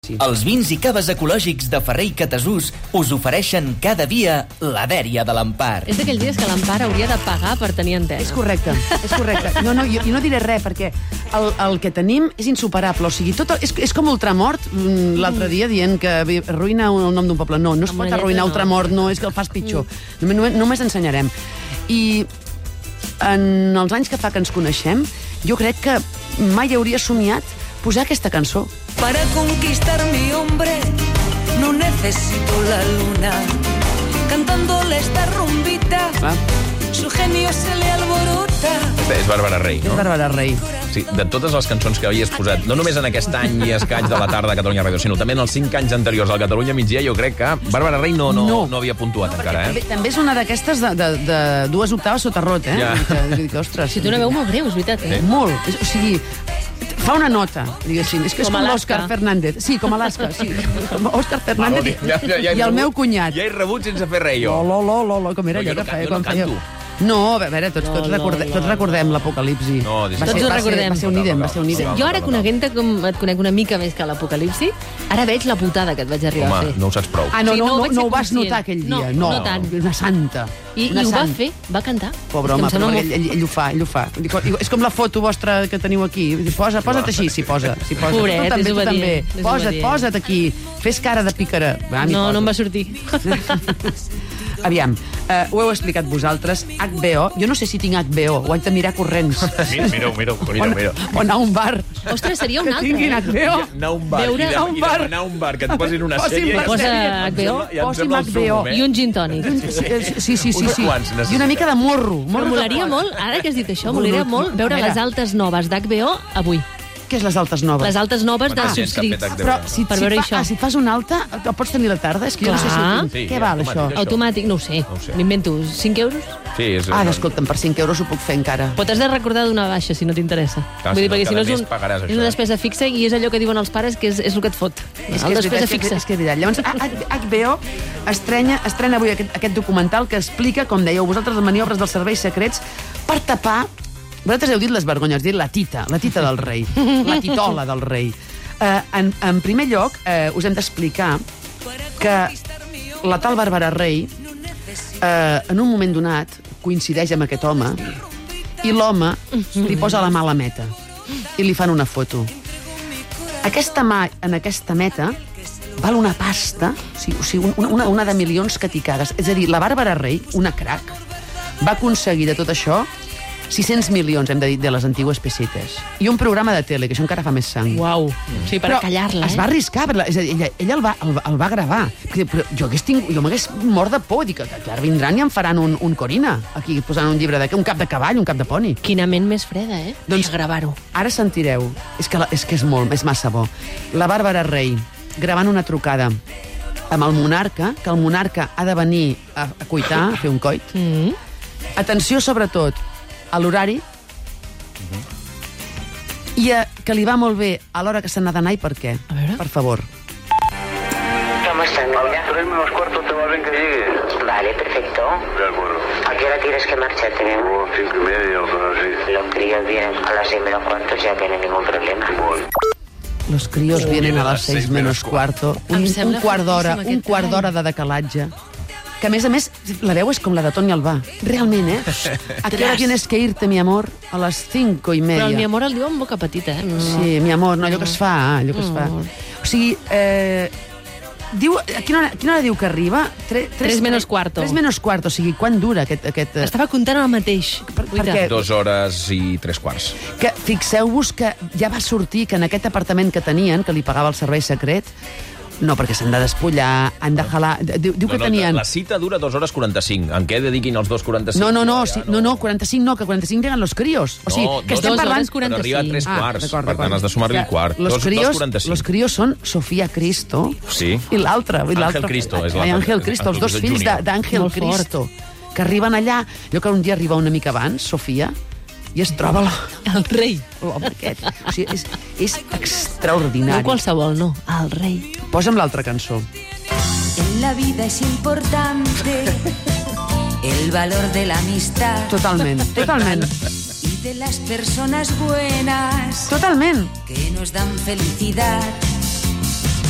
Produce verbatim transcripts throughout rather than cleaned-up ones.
Sí. Els vins i caves ecològics de Ferrer i Catasús us ofereixen cada dia la dèria de l'Empar. És d'aquells dies que l'Empar hauria de pagar per tenir antena. És correcte, és correcte. No, no, jo, jo no diré res, perquè el, el que tenim és insuperable. O sigui, tot el, és, és com Ultramort, l'altre dia dient que arruïna el nom d'un poble. No, no es Amb pot una lletra, arruïnar no. Ultramort, no, és que el fas pitjor. Mm. Només, només ensenyarem. I en els anys que fa que ens coneixem, jo crec que mai hauria somiat posar aquesta cançó. Para conquistar mi hombre no necesito la luna. Cantándole esta rumbita Ah. su genio se le alborota. Aquesta és Bàrbara Rey, És no? Bàrbara Rey. Sí, de totes les cançons que havies posat, no només en aquest any i escaig de la tarda a Catalunya Ràdio, sinó també en els cinc anys anteriors al Catalunya Migdia, jo crec que Bàrbara Rey no, no, no. no havia puntuat encara, També, eh? també és una d'aquestes de, de, de dues octaves sota rot, eh? Ja. Que, que, que, ostres, Si té una veu molt greu, és veritat, eh? Molt. És, o sigui, fa una nota, diguéssim. És que és Com com Alaska. l'Òscar Fernández. Sí, com Alaska, sí. Com Òscar Fernández i, Ja, ja, ja he i el rebut- meu cunyat. Ja he rebut sense fer res, jo. Lo, lo, lo, lo, com era No, jo allò no que can- feia jo no quan feia... canto. No, a veure, tots, tots, No, no, recordem, no. tots recordem l'apocalipsi. No, va dis- ser, Tots ho va ser, recordem. va ser un idem, va ser un idem. Jo ara, coneixent-te com et conec una mica més que l'Apocalipsi, ara veig la putada que et vaig arribar a Home, fer. no ho saps prou. Ah, no, Sí, no, no ho no, vaig no ser ho vas conscient. notar aquell No, dia. no tant. Una santa. I, una i ho va santa. fer, va cantar. Pobre És que home, em sembla però molt- ell, ell, ell ho fa, ell ho fa. És com la foto vostra que teniu aquí. Posa, posa't així, si posa. Si posa. Pobret, tu també, és tu també. obedient, és Posa't, obedient. posa't aquí. Fes cara de pícara. Va, m'hi No, poso. no em va sortir. Aviam, uh, ho heu explicat vosaltres. H B O, jo no sé si tinc H B O, ho haig de mirar corrents. Mira, mira, mira, mira, mira. O, o anar a un bar. Ostres, seria un Que altre, tinguin eh? H B O. Anar a un bar, Veure i, de, a un i bar. demanar a un bar que et posin una Posin sèrie... la Posa sèrie. H B O Ja em Posi'm sembla el H B O. súmmum, eh? i un gin tònic. Sí, sí, sí, Uns sí. quants I necessitem. una mica de morro. Però morro molaria de- molt, ara que has dit això, molaria molt veure A veure. les altes noves d'H B O avui. Què és les altes noves? Les altes noves de Quanta gent que ha fet subscrits. H B O? Però si, Per si, veure fa, això. ah, si et fas una alta, el pots tenir a la tarda? És que jo no sé si... Clar. Sí, Què ja, val, això? automàtic, Automàtic, no ho sé. No ho sé. M'invento, cinc euros? Sí, és... Ah, escolta'm, per cinc euros ho puc fer encara. Però t'has de recordar d'una baixa, si no t'interessa. Clar, Vull si dir, no, perquè si cada no és, mes un, pagaràs és una això. despesa fixa i és allò que diuen els pares que és, és el que et fot. És La que és despesa veritat, és fixa. que, és que és veritat. Llavors, H B O estrenya, estrena avui aquest, aquest documental que explica, com dèieu vosaltres, les maniobres dels serveis secrets per tapar... Vosaltres heu dit les vergonyes, dit la tita, la tita del rei, la titola del rei. Uh, en, en primer lloc, uh, us hem d'explicar que la tal Bàrbara Rey, uh, en un moment donat, coincideix amb aquest home i l'home li posa la mà a la meta i li fan una foto. Aquesta mà en aquesta meta val una pasta, o sigui, o sigui una, una de milions caticades. És a dir, la Bàrbara Rey, una crac, va aconseguir de tot això sis-cents milions, hem de dir, de les antigues pessetes. I un programa de tele, que això encara fa més sang. Uau. Sí, per Però callar-la, es va eh? arriscar, perquè, és a dir, ella, ella el, va, el, va- el va gravar. Perquè, però jo hagués tingut, jo m'hagués mort de por, dic que, que ara vindran i em faran un, un Corina, aquí posant un llibre de un cap de cavall, un cap de poni. Quina ment més freda, eh? Doncs- Doncs gravar-ho. Ara sentireu, és que, la, és que és molt, és massa bo. La Bàrbara Rey gravant una trucada amb el monarca, que el monarca ha de venir a, a cuitar, a fer un coit. Mm. Atenció, sobretot, a l'horari, i a, que li va molt bé a l'hora que se n'ha d'anar i per què. A veure. Per favor. ¿Cómo estás, niña? Tres menos cuarto te va bien que llegue. Vale, perfecto. De acuerdo. ¿A qué hora tienes que marcharte, mi amor? Como cinco y media o cosas así. Los críos vienen a las seis menos cuarto, ya que no hay ningún problema. Bueno. Los críos vienen a las seis menos cuarto. Un, Em un sembla quart d'hora, fortíssim, un aquest quart tall. d'hora de decalatge. Que, a més a més, la veu és com la de Toni Albà. Realment, eh? ¿A qué hora tienes que irte, mi amor? A las cinco y media. Però el mi amor el diu amb boca petita, eh? No. Sí, mi amor, no, allò que es fa, allò que es fa. Mm. O sigui, eh, diu, a quina hora, a quina hora diu que arriba? Tre, Tres menos cuarto. Tres menos cuarto, o sigui, quan dura aquest... aquest eh, Estava comptant el mateix. Per- Guaita. perquè- Dos hores i tres quarts. que fixeu-vos que ja va sortir que en aquest apartament que tenien, que li pagava el servei secret, no, perquè s'han de despullar, han de jalar... Diu, diu que no, no, tenien... La cita dura dos hores quaranta-cinc. En què dediquin els dos quaranta-cinc? No, no, no, Ja, sí, no, no, quaranta-cinc no, que quaranta-cinc lleguen los críos. O sigui, No, que dos estem hores parlant... quaranta-cinc. Però arriba a tres quarts. d'acord, Per tant, d'acord. has de sumar-li el quart. Los Dos- críos, dos quaranta-cinc. los críos són Sofía Cristo Sí. i l'altre. i l'altre- Ángel Cristo és Ai, l'altre. Ángel Cristo, els dos El fills de- júnior. d'Ángel Molt fort. Cristo, que arriben allà. Allò que un dia arriba una mica abans, Sofia, i es troba la- El rei. l'home aquest. O sigui, és, és No extraordinari. qualsevol, no. El rei. Posa'm l'altra cançó. En la vida es importante el valor de la amistad Totalment, totalment. y de las personas buenas Totalment. que nos dan felicidad.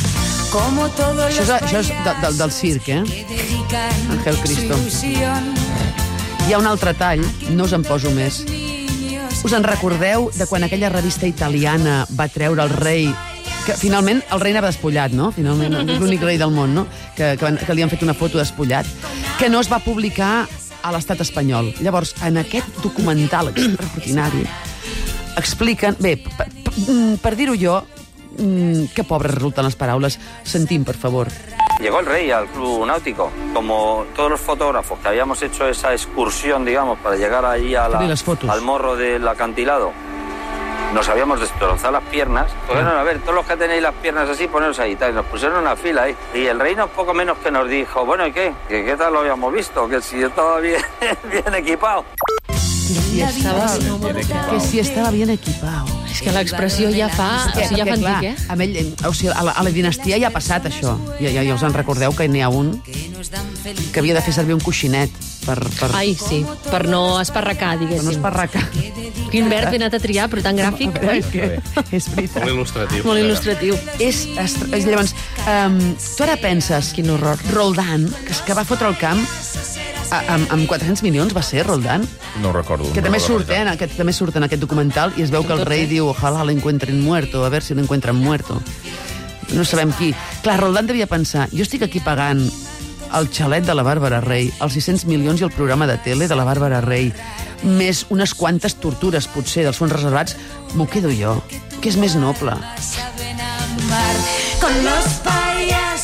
como todos Això és, los això és de, de, del circ, eh? que dedican Ángel su Cristo. ilusión. Hi ha un altre tall, no us en poso més. Us en recordeu de quan aquella revista italiana va treure el rei, que finalment el rei anava despullat, no? Finalment, és l'únic rei del món, no? Que, que, que li han fet una foto despullat, que no es va publicar a l'estat espanyol. Llavors, en aquest documental extraordinari, expliquen... Bé, per, per, per dir-ho jo, que pobres resulten les paraules. Sentim, per favor. Llegó el rey al club náutico, como todos los fotógrafos que habíamos hecho esa excursión, digamos, para llegar allí a la, al morro del acantilado. Nos habíamos destrozado las piernas. Pues bueno, a ver, todos los que tenéis las piernas así, poneros ahí. Tal, y nos pusieron una fila ahí. Y el rey no poco menos que nos dijo, bueno, ¿y qué? ¿Qué, qué tal lo habíamos visto? Que si estaba bien, bien equipado. Que si estava, que si estava bien equipat. És que l'expressió ja fa... O sigui, ja fa antic, eh? Amb ell, o sigui, a, la, a la dinastia ja ha passat això. Ja, ja, ja us en recordeu que n'hi ha un que havia de fer servir un coixinet per... per... Ai, sí, per no esparracar, diguéssim. Per no esparracar. Quin verb he anat a triar, però tan gràfic. És, que, és veritat. Molt il·lustratiu. Molt il·lustratiu. És, és, llavors, um, tu ara penses... Quin horror. Roldán, que, que va fotre el camp amb, amb quatre-cents milions, va ser, Roldán? No ho recordo. Que no també recordo. surt, eh? Que també surt en aquest documental i es veu que el rei diu ojalá lo encuentren muerto, a ver si lo encuentran muerto. No sabem qui. Clar, Roldán devia pensar, jo estic aquí pagant el xalet de la Bàrbara Rey, els sis-cents milions i el programa de tele de la Bàrbara Rey, més unes quantes tortures, potser, dels fons reservats, m'ho quedo jo, que és més noble. Con los